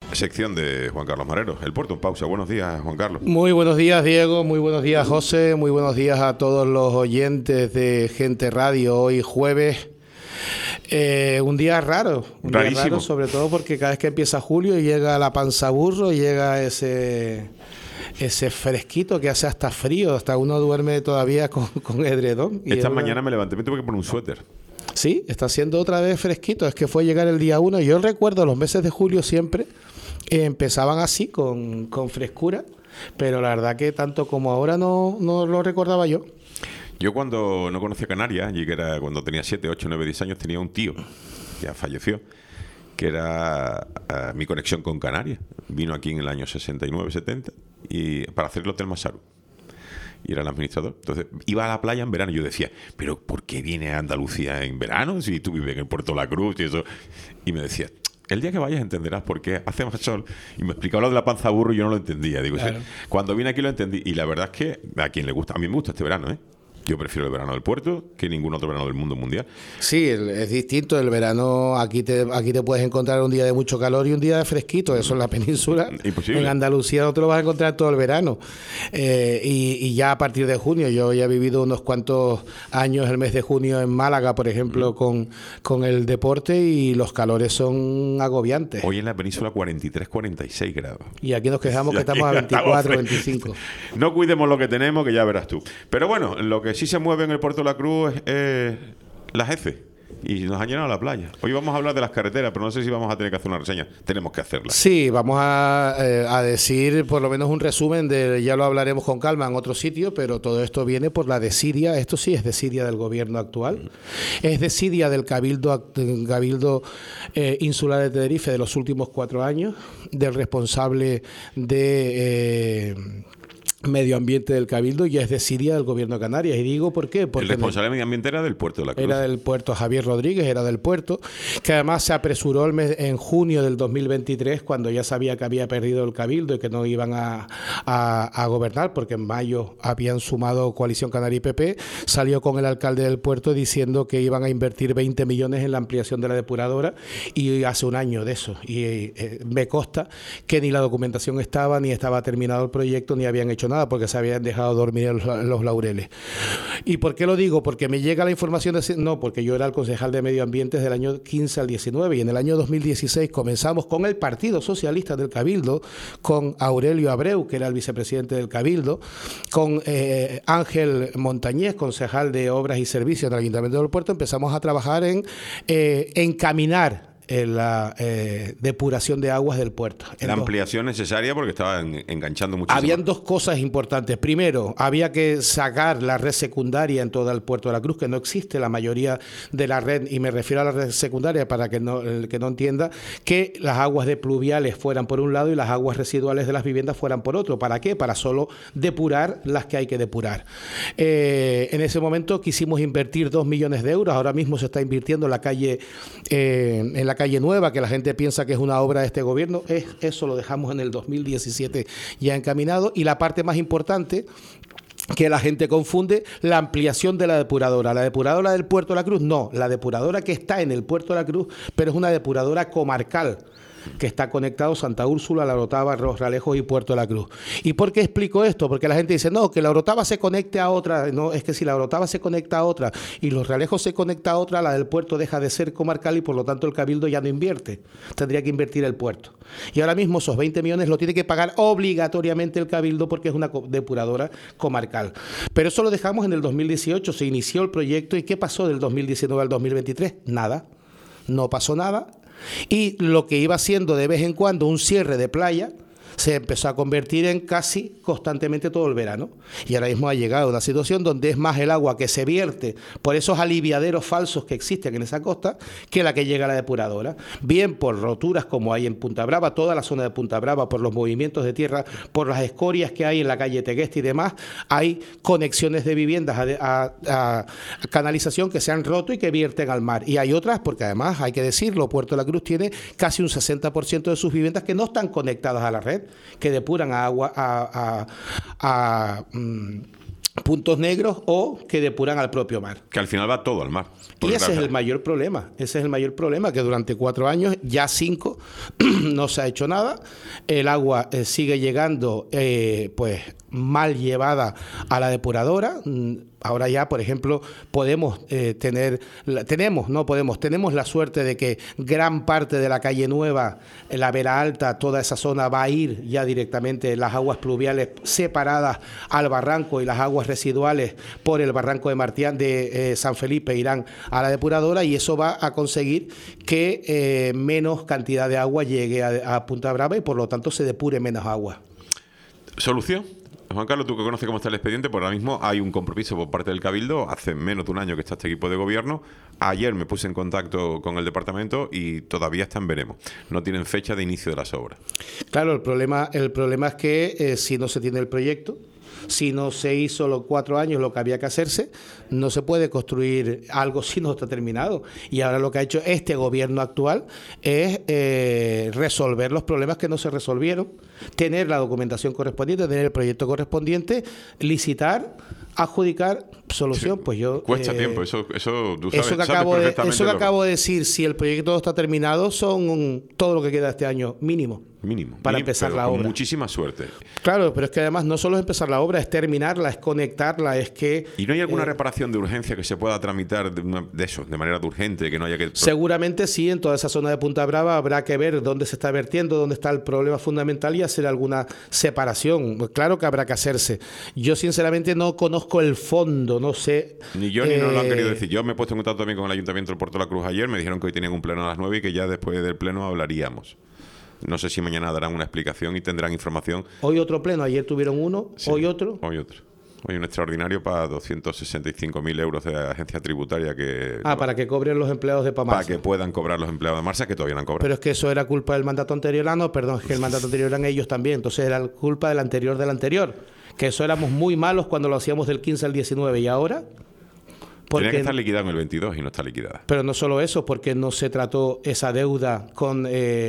Sección de Juan Carlos Marero, El Puerto en Pausa. Buenos días, Juan Carlos. Muy buenos días, Diego. Muy buenos días, José. Muy buenos días a todos los oyentes de Gente Radio. Hoy jueves, un día raro. Día raro, sobre todo porque cada vez que empieza julio llega la panza burro, llega ese fresquito que hace hasta frío, hasta uno duerme todavía con edredón. Esta mañana me levanté, me tuve que poner un suéter. Sí, está haciendo otra vez fresquito. Es que fue llegar el día 1. Yo recuerdo los meses de julio siempre empezaban así, con frescura, pero la verdad que tanto como ahora no lo recordaba yo. Yo cuando no conocía Canarias, y que era cuando tenía 7, 8, 9, 10 años, tenía un tío, ya falleció, que era mi conexión con Canarias. Vino aquí en el año 69, 70, y para hacer el Hotel Masaru. Y era el administrador. Entonces, iba a la playa en verano. Y yo decía, ¿pero por qué viene a Andalucía en verano si tú vives en el Puerto de la Cruz y eso? Y me decía, el día que vayas entenderás por qué hace más sol. Y me explicaba lo de la panza burro y yo no lo entendía. Digo, claro. Cuando vine aquí lo entendí. Y la verdad es que a quien le gusta, a mí me gusta este verano, ¿eh? Yo prefiero el verano del puerto que ningún otro verano del mundo mundial. Sí, es distinto. El verano, aquí te puedes encontrar un día de mucho calor y un día de fresquito. Eso en la península. Imposible. En Andalucía no te lo vas a encontrar todo el verano. Y ya a partir de junio, yo ya he vivido unos cuantos años el mes de junio en Málaga, por ejemplo, con el deporte, y los calores son agobiantes. Hoy en la península 43, 46 grados. Y aquí nos quejamos que estamos a 24, 25. No cuidemos lo que tenemos, que ya verás tú. Pero bueno, lo que sí se mueve en el Puerto de la Cruz es las heces, y nos han llenado la playa. Hoy vamos a hablar de las carreteras, pero no sé si vamos a tener que hacer una reseña. Tenemos que hacerla. Sí, vamos a decir por lo menos un resumen ya lo hablaremos con calma en otro sitio, pero todo esto viene por la desidia. Esto sí es desidia del gobierno actual, es desidia del Cabildo Insular de Tenerife de los últimos 4 años, del responsable de Medio Ambiente del Cabildo, y es desidia del gobierno de Canarias. Y digo ¿por qué? Porque el responsable de Medio Ambiente era del Puerto de la Cruz. Era del puerto, Javier Rodríguez, era del puerto, que además se apresuró en junio del 2023, cuando ya sabía que había perdido el Cabildo y que no iban a gobernar, porque en mayo habían sumado Coalición Canaria y PP. Salió con el alcalde del puerto diciendo que iban a invertir 20 millones en la ampliación de la depuradora, y hace un año de eso. Y me consta que ni la documentación estaba, ni estaba terminado el proyecto, ni habían hecho nada, porque se habían dejado dormir en los laureles. ¿Y por qué lo digo? Porque me llega la información porque yo era el concejal de Medio Ambiente desde el año 15 al 19, y en el año 2016 comenzamos con el Partido Socialista del Cabildo, con Aurelio Abreu, que era el vicepresidente del Cabildo, con Ángel Montañés, concejal de Obras y Servicios del Ayuntamiento del Puerto. Empezamos a trabajar en encaminar la depuración de aguas del puerto. La ampliación necesaria, porque estaban enganchando muchísimo. Habían 2 cosas importantes. Primero, había que sacar la red secundaria en todo el Puerto de la Cruz, que no existe la mayoría de la red, y me refiero a la red secundaria para que el que no entienda, que las aguas de pluviales fueran por un lado y las aguas residuales de las viviendas fueran por otro. ¿Para qué? Para solo depurar las que hay que depurar. En ese momento quisimos invertir 2 millones de euros. Ahora mismo se está invirtiendo en la calle Nueva, que la gente piensa que es una obra de este gobierno. Eso lo dejamos en el 2017 ya encaminado. Y la parte más importante, que la gente confunde, la ampliación de la depuradora. La depuradora del Puerto de la Cruz, no. La depuradora que está en el Puerto de la Cruz, pero es una depuradora comarcal, que está conectado Santa Úrsula, La Orotava, Rosralejos y Puerto de la Cruz. ¿Y por qué explico esto? Porque la gente dice, no, que La Orotava se conecte a otra. No, es que si La Orotava se conecta a otra y Los Realejos se conecta a otra, la del puerto deja de ser comarcal y por lo tanto el Cabildo ya no invierte. Tendría que invertir el puerto. Y ahora mismo esos 20 millones lo tiene que pagar obligatoriamente el Cabildo, porque es una depuradora comarcal. Pero eso lo dejamos en el 2018, se inició el proyecto. ¿Y qué pasó del 2019 al 2023? Nada. No pasó nada. Y lo que iba siendo de vez en cuando un cierre de playa se empezó a convertir en casi constantemente todo el verano. Y ahora mismo ha llegado una situación donde es más el agua que se vierte por esos aliviaderos falsos que existen en esa costa que la que llega a la depuradora. Bien por roturas como hay en Punta Brava, toda la zona de Punta Brava, por los movimientos de tierra, por las escorias que hay en la calle Tegueste y demás. Hay conexiones de viviendas a canalización que se han roto y que vierten al mar. Y hay otras, porque además hay que decirlo, Puerto de la Cruz tiene casi un 60% de sus viviendas que no están conectadas a la red, que depuran a agua puntos negros o que depuran al propio mar. Que al final va todo al mar. Y ese es el mayor problema. Ese es el mayor problema, que durante 4 años, ya 5, no se ha hecho nada. El agua sigue llegando pues mal llevada a la depuradora. Ahora ya, por ejemplo, tenemos la suerte de que gran parte de la calle Nueva, la Vera Alta, toda esa zona va a ir ya directamente las aguas pluviales separadas al barranco y las aguas residuales por el barranco de Martián de San Felipe irán a la depuradora, y eso va a conseguir que menos cantidad de agua llegue a Punta Brava y por lo tanto se depure menos agua. ¿Solución? Juan Carlos, tú que conoces cómo está el expediente, pues ahora mismo hay un compromiso por parte del Cabildo. Hace menos de un año que está este equipo de gobierno. Ayer me puse en contacto con el departamento y todavía están veremos. No tienen fecha de inicio de las obras. Claro, el problema es que si no se tiene el proyecto, si no se hizo los 4 años lo que había que hacerse, no se puede construir algo si no está terminado. Y ahora lo que ha hecho este gobierno actual es resolver los problemas que no se resolvieron, tener la documentación correspondiente, tener el proyecto correspondiente, licitar, adjudicar, solución. Sí, pues yo cuesta tiempo, eso tú sabes, eso que acabo de decir, si el proyecto está terminado, son todo lo que queda este año mínimo para empezar la obra. Con muchísima suerte. Claro, pero es que además no solo es empezar la obra, es terminarla, es conectarla, es que... ¿Y no hay alguna reparación de urgencia que se pueda tramitar de manera urgente, que no haya que...? Seguramente sí, en toda esa zona de Punta Brava habrá que ver dónde se está vertiendo, dónde está el problema fundamental y hacer alguna separación. Pues claro que habrá que hacerse. Yo sinceramente no conozco el fondo, no sé... Ni yo ni nos lo han querido decir. Yo me he puesto en contacto también con el Ayuntamiento del Puerto de la Cruz ayer, me dijeron que hoy tenían un pleno a las 9 y que ya después del pleno hablaríamos. No sé si mañana darán una explicación y tendrán información. Hoy otro pleno, ayer tuvieron uno, sí, hoy otro. Hoy un extraordinario para 265.000 euros de agencia tributaria que... para que cobren los empleados de Pamarsa. Para que puedan cobrar los empleados de Marsa, que todavía no han cobrado. Pero es que eso era culpa del mandato anterior. Es que el mandato anterior eran ellos también. Entonces era culpa del anterior. Que eso éramos muy malos cuando lo hacíamos del 15 al 19 y ahora... Tenía que estar liquidado en el 22 y no está liquidada. Pero no solo eso, porque no se trató esa deuda con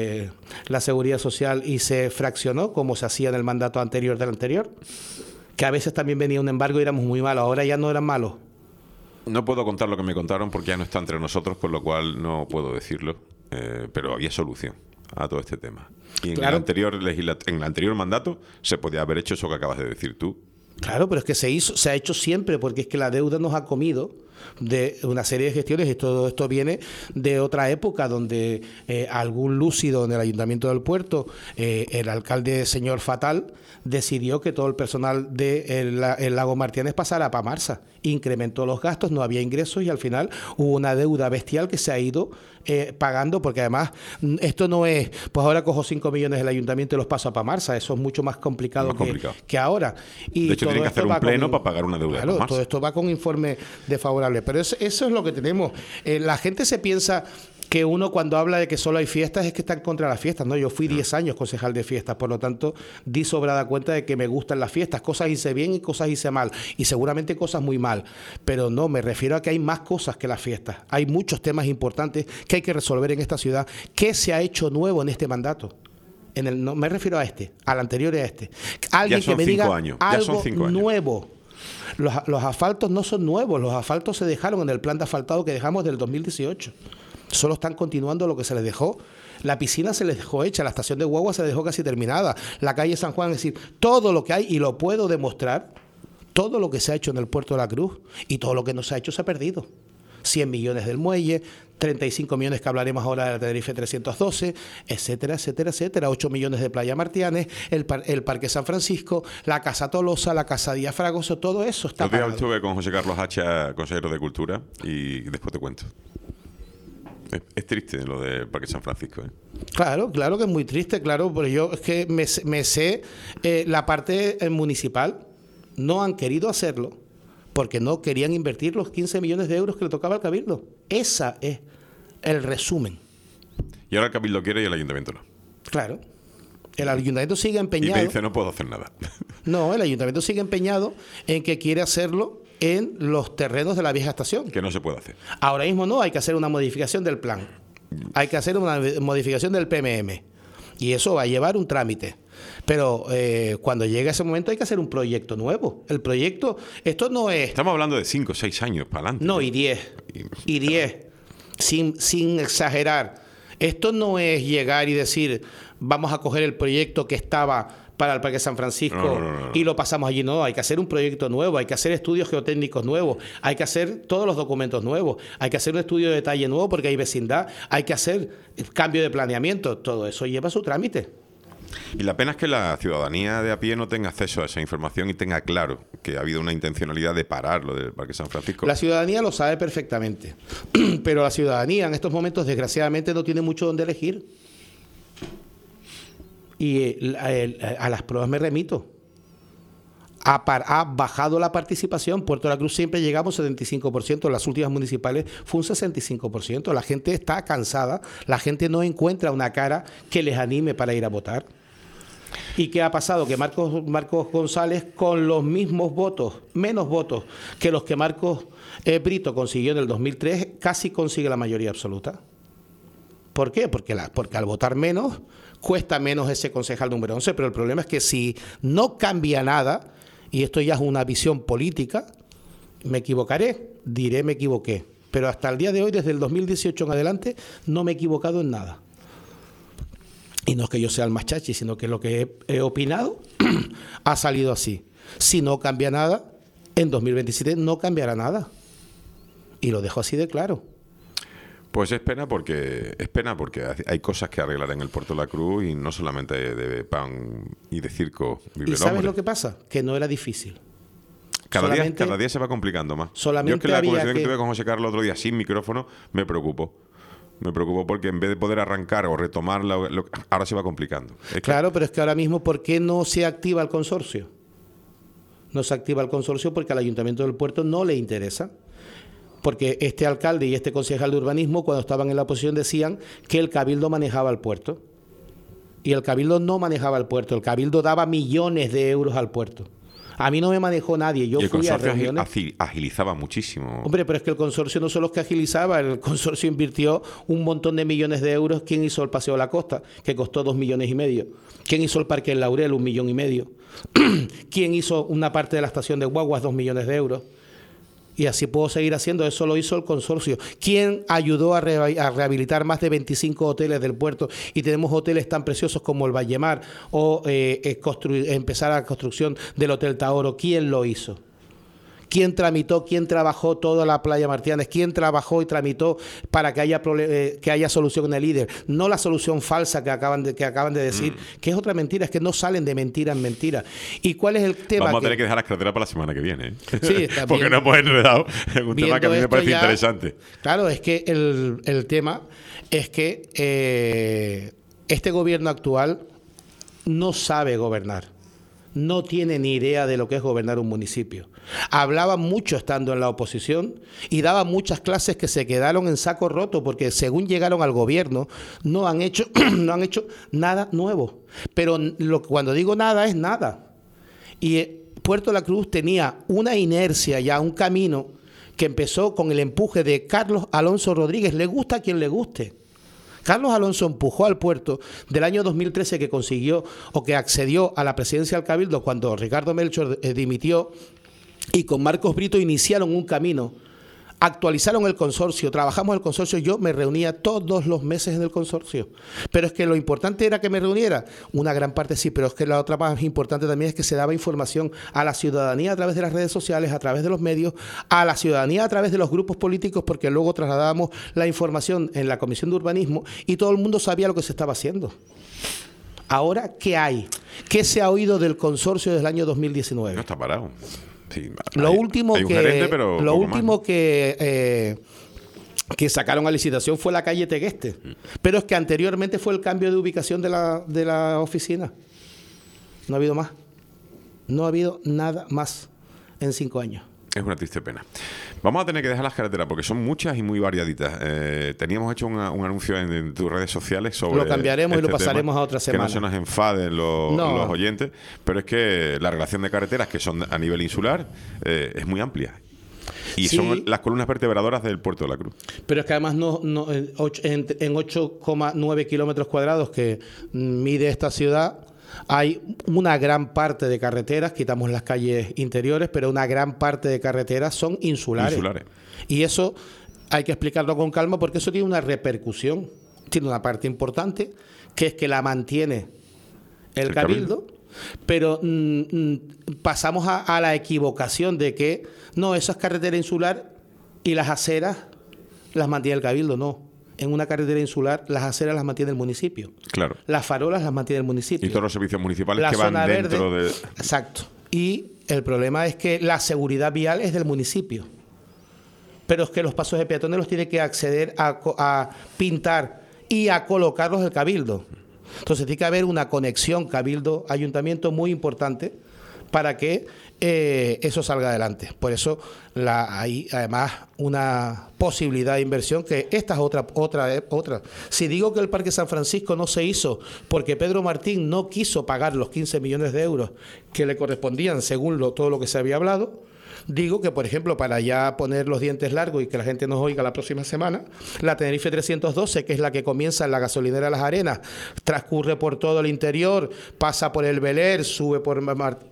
la Seguridad Social y se fraccionó como se hacía en el mandato anterior del anterior. Que a veces también venía un embargo y éramos muy malos. Ahora ya no eran malos. No puedo contar lo que me contaron porque ya no está entre nosotros, con lo cual no puedo decirlo. Pero había solución a todo este tema. Y en el anterior mandato se podía haber hecho eso que acabas de decir tú. Claro, pero es que se ha hecho siempre, porque es que la deuda nos ha comido de una serie de gestiones y todo esto viene de otra época donde algún lúcido en el Ayuntamiento del Puerto, el alcalde señor Fatal, decidió que todo el personal del Lago Martianes pasara a Pamarsa. Incrementó los gastos, no había ingresos y al final hubo una deuda bestial que se ha ido pagando, porque además esto no es, pues ahora cojo 5 millones del Ayuntamiento y los paso a Pamarsa. Eso es mucho más complicado que ahora. Y de hecho, tienen que hacer un pleno para pagar una deuda. Claro, todo esto va con informe desfavorable. Pero eso es lo que tenemos. La gente se piensa que uno cuando habla de que solo hay fiestas es que está en contra de las fiestas. No, yo fui 10 años concejal de fiestas, por lo tanto di sobrada cuenta de que me gustan las fiestas. Cosas hice bien y cosas hice mal, y seguramente cosas muy mal, pero no, me refiero a que hay más cosas que las fiestas. Hay muchos temas importantes que hay que resolver en esta ciudad. ¿Qué se ha hecho nuevo en este mandato? No me refiero a este, al anterior y a este. Alguien que me diga algo nuevo. Los asfaltos no son nuevos, los asfaltos se dejaron en el plan de asfaltado que dejamos del 2018. Solo están continuando lo que se les dejó. La piscina se les dejó hecha, la estación de guagua se les dejó casi terminada, la calle San Juan, es decir, todo lo que hay, y lo puedo demostrar, todo lo que se ha hecho en el Puerto de la Cruz y todo lo que no se ha hecho se ha perdido. 100 millones del muelle, 35 millones que hablaremos ahora de la Tenerife 312, etcétera, etcétera, etcétera. 8 millones de Playa Martianes, el Parque San Francisco, la Casa Tolosa, la Casa Díaz Fragoso, todo eso está pagado. Yo estuve con José Carlos Hacha, consejero de Cultura, y después te cuento. Es triste lo del Parque San Francisco, ¿eh? Claro que es muy triste, claro, pero yo es que me sé la parte municipal. No han querido hacerlo porque no querían invertir los 15 millones de euros que le tocaba al Cabildo. Ese es el resumen. Y ahora el Cabildo quiere y el Ayuntamiento no. Claro. El Ayuntamiento sigue empeñado. Y te dice, no puedo hacer nada. No, el Ayuntamiento sigue empeñado en que quiere hacerlo en los terrenos de la vieja estación. Que no se puede hacer. Ahora mismo no, hay que hacer una modificación del plan. Hay que hacer una modificación del PMM. Y eso va a llevar un trámite. Pero cuando llegue ese momento hay que hacer un proyecto nuevo. El proyecto, esto no es... Estamos hablando de 5 o 6 años para adelante. No, y 10. Y 10. Sin exagerar. Esto no es llegar y decir, vamos a coger el proyecto que estaba para el Parque San Francisco y lo pasamos allí. No, hay que hacer un proyecto nuevo, hay que hacer estudios geotécnicos nuevos, hay que hacer todos los documentos nuevos, hay que hacer un estudio de detalle nuevo porque hay vecindad, hay que hacer cambio de planeamiento. Todo eso lleva su trámite. Y la pena es que la ciudadanía de a pie no tenga acceso a esa información y tenga claro que ha habido una intencionalidad de parar lo del Parque San Francisco. La ciudadanía lo sabe perfectamente, pero la ciudadanía en estos momentos desgraciadamente no tiene mucho donde elegir. Y a las pruebas me remito. Ha bajado la participación. Puerto de la Cruz siempre llegamos 75%. En las últimas municipales fue un 65%. La gente está cansada. La gente no encuentra una cara que les anime para ir a votar. ¿Y qué ha pasado? Que Marcos González, con los mismos votos, menos votos que los que Marcos Brito consiguió en el 2003, casi consigue la mayoría absoluta. ¿Por qué? Porque al votar menos, cuesta menos ese concejal número 11, pero el problema es que si no cambia nada, y esto ya es una visión política, me equivocaré, diré me equivoqué, pero hasta el día de hoy, desde el 2018 en adelante, no me he equivocado en nada. Y no es que yo sea el más chachi, sino que lo que he opinado ha salido así. Si no cambia nada, en 2027 no cambiará nada. Y lo dejo así de claro. Pues es pena porque hay cosas que arreglar en el Puerto de la Cruz y no solamente de pan y de circo vive ¿Y el sabes hombre. lo que pasa? Que no era difícil. Cada día se va complicando más. Solamente yo es que la había conversación que tuve con José Carlos el otro día sin micrófono me preocupó. Me preocupó porque en vez de poder arrancar o retomar, ahora se va complicando. Claro, pero es que ahora mismo, ¿por qué no se activa el consorcio? No se activa el consorcio porque al Ayuntamiento del Puerto no le interesa. Porque este alcalde y este concejal de urbanismo, cuando estaban en la oposición, decían que el Cabildo manejaba el puerto. Y el Cabildo no manejaba el puerto. El Cabildo daba millones de euros al puerto. A mí no me manejó nadie. Yo fui a reuniones. Agilizaba muchísimo. Hombre, pero es que el consorcio no son los que agilizaba. El consorcio invirtió un montón de millones de euros. ¿Quién hizo el Paseo de la Costa? Que costó 2,5 millones. ¿Quién hizo el Parque del Laurel? 1,5 millones. ¿Quién hizo una parte de la estación de guaguas? 2 millones de euros. Y así puedo seguir haciendo. Eso lo hizo el consorcio. ¿Quién ayudó a rehabilitar más de 25 hoteles del puerto? Y tenemos hoteles tan preciosos como el Vallemar o empezar la construcción del Hotel Taoro. ¿Quién lo hizo? ¿Quién tramitó, quién trabajó toda la playa Martianes? ¿Quién trabajó y tramitó para que haya solución en el líder? No la solución falsa que acaban de decir, que es otra mentira, es que no salen de mentira en mentira. ¿Y cuál es el tema? Vamos a tener que dejar las carreteras para la semana que viene. Sí, está porque bien. nos hemos enredado en un tema que a mí me parece interesante. Claro, es que el tema es que este gobierno actual no sabe gobernar. No tiene ni idea de lo que es gobernar un municipio. Hablaba mucho estando en la oposición y daba muchas clases que se quedaron en saco roto porque según llegaron al gobierno no han hecho nada nuevo. Pero cuando digo nada es nada. Y Puerto de la Cruz tenía una inercia ya, un camino que empezó con el empuje de Carlos Alonso Rodríguez. Le gusta a quien le guste. Carlos Alonso empujó al puerto del año 2013 que consiguió o que accedió a la presidencia del Cabildo cuando Ricardo Melchor dimitió y con Marcos Brito iniciaron un camino, actualizaron el consorcio, trabajamos el consorcio, yo me reunía todos los meses en el consorcio. Pero es que lo importante era que me reuniera, una gran parte sí, pero es que la otra más importante también es que se daba información a la ciudadanía a través de las redes sociales, a través de los medios, a la ciudadanía a través de los grupos políticos, porque luego trasladábamos la información en la Comisión de Urbanismo y todo el mundo sabía lo que se estaba haciendo. Ahora, ¿qué hay? ¿Qué se ha oído del consorcio desde el año 2019? No está parado. Sí, lo último que sacaron a licitación fue la calle Tegueste. Pero es que anteriormente fue el cambio de ubicación de la oficina. No ha habido más. No ha habido nada más en 5 años. Es una triste pena. Vamos a tener que dejar las carreteras porque son muchas y muy variaditas. Teníamos hecho un anuncio en tus redes sociales sobre lo cambiaremos y lo pasaremos a otra semana. Que no se nos enfaden los oyentes, pero es que la relación de carreteras que son a nivel insular es muy amplia. Y sí, son las columnas vertebradoras del Puerto de la Cruz. Pero es que además en 8,9 kilómetros cuadrados que mide esta ciudad, hay una gran parte de carreteras, quitamos las calles interiores, pero una gran parte de carreteras son insulares. Y eso hay que explicarlo con calma porque eso tiene una repercusión. Tiene una parte importante, que es que la mantiene el Cabildo, pero pasamos a la equivocación de que no, eso es carretera insular y las aceras las mantiene el Cabildo. No, en una carretera insular las aceras las mantiene el municipio. Claro. Las farolas las mantiene el municipio. Y todos los servicios municipales la que van dentro verde, de... Exacto. Y el problema es que la seguridad vial es del municipio. Pero es que los pasos de peatones los tiene que acceder a pintar y a colocarlos el Cabildo. Entonces tiene que haber una conexión Cabildo-Ayuntamiento muy importante para que eso salga adelante. Por eso hay además una posibilidad de inversión que esta es otra. Si digo que el Parque San Francisco no se hizo porque Pedro Martín no quiso pagar los 15 millones de euros que le correspondían según todo lo que se había hablado, digo que, por ejemplo, para ya poner los dientes largos y que la gente nos oiga la próxima semana, la Tenerife 312, que es la que comienza en la gasolinera Las Arenas, transcurre por todo el interior, pasa por el Beler, sube por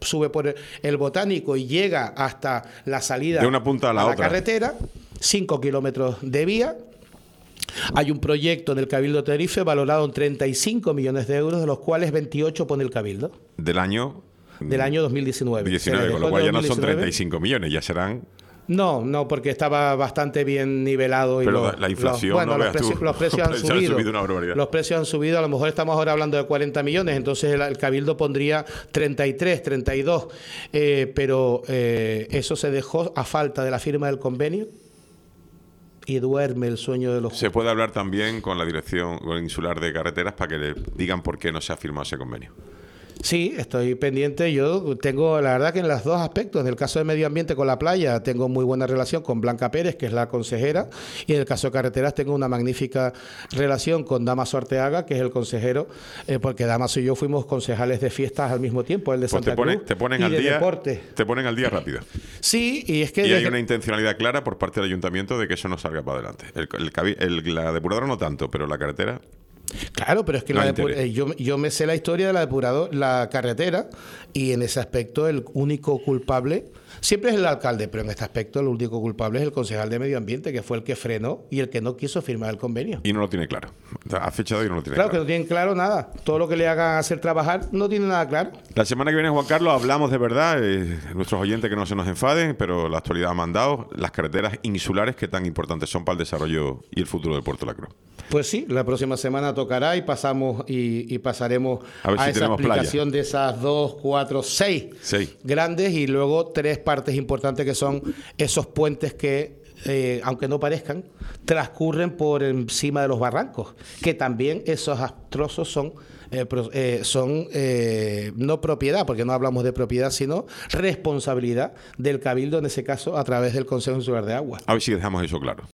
el Botánico y llega hasta la salida de una punta a la otra carretera, 5 kilómetros de vía. Hay un proyecto en el Cabildo de Tenerife valorado en 35 millones de euros, de los cuales 28 pone el Cabildo. Del año 2019. 19, con lo cual ya no son 35 millones, ya serán... No, porque estaba bastante bien nivelado. Pero la inflación, los precios han subido. Una barbaridad. Los precios han subido, a lo mejor estamos ahora hablando de 40 millones, entonces el Cabildo pondría 33, 32, pero eso se dejó a falta de la firma del convenio y duerme el sueño de los... Se puede hablar también con la Dirección Insular de Carreteras para que le digan por qué no se ha firmado ese convenio. Sí, estoy pendiente. Yo tengo, la verdad que en los dos aspectos, en el caso de medio ambiente con la playa, tengo muy buena relación con Blanca Pérez, que es la consejera, y en el caso de carreteras tengo una magnífica relación con Damaso Arteaga, que es el consejero, porque Damaso y yo fuimos concejales de fiestas al mismo tiempo, el de Santa Cruz, te ponen y al de día, deporte. Te ponen al día rápido. Sí, y es que... Y hay una intencionalidad clara por parte del ayuntamiento de que eso no salga para adelante. La depuradora no tanto, pero la carretera... Claro, pero es que yo me sé la historia de la carretera, y en ese aspecto el único culpable siempre es el alcalde, pero en este aspecto el único culpable es el concejal de medio ambiente, que fue el que frenó y el que no quiso firmar el convenio. Y no lo tiene claro. Ha fechado y no lo tiene claro. Claro, que no tienen claro nada. Todo lo que le hagan hacer trabajar no tiene nada claro. La semana que viene, Juan Carlos, hablamos de verdad, nuestros oyentes que no se nos enfaden, pero la actualidad ha mandado las carreteras insulares que tan importantes son para el desarrollo y el futuro del Puerto de la Cruz. Pues sí, la próxima semana tocará y pasaremos a esa aplicación de esas 2, 4, 6 grandes, y luego 3 partes importantes que son esos puentes que, aunque no parezcan, transcurren por encima de los barrancos, que también esos trozos son no propiedad, porque no hablamos de propiedad, sino responsabilidad del Cabildo, en ese caso a través del Consejo Insular de Agua. A ver si dejamos eso claro.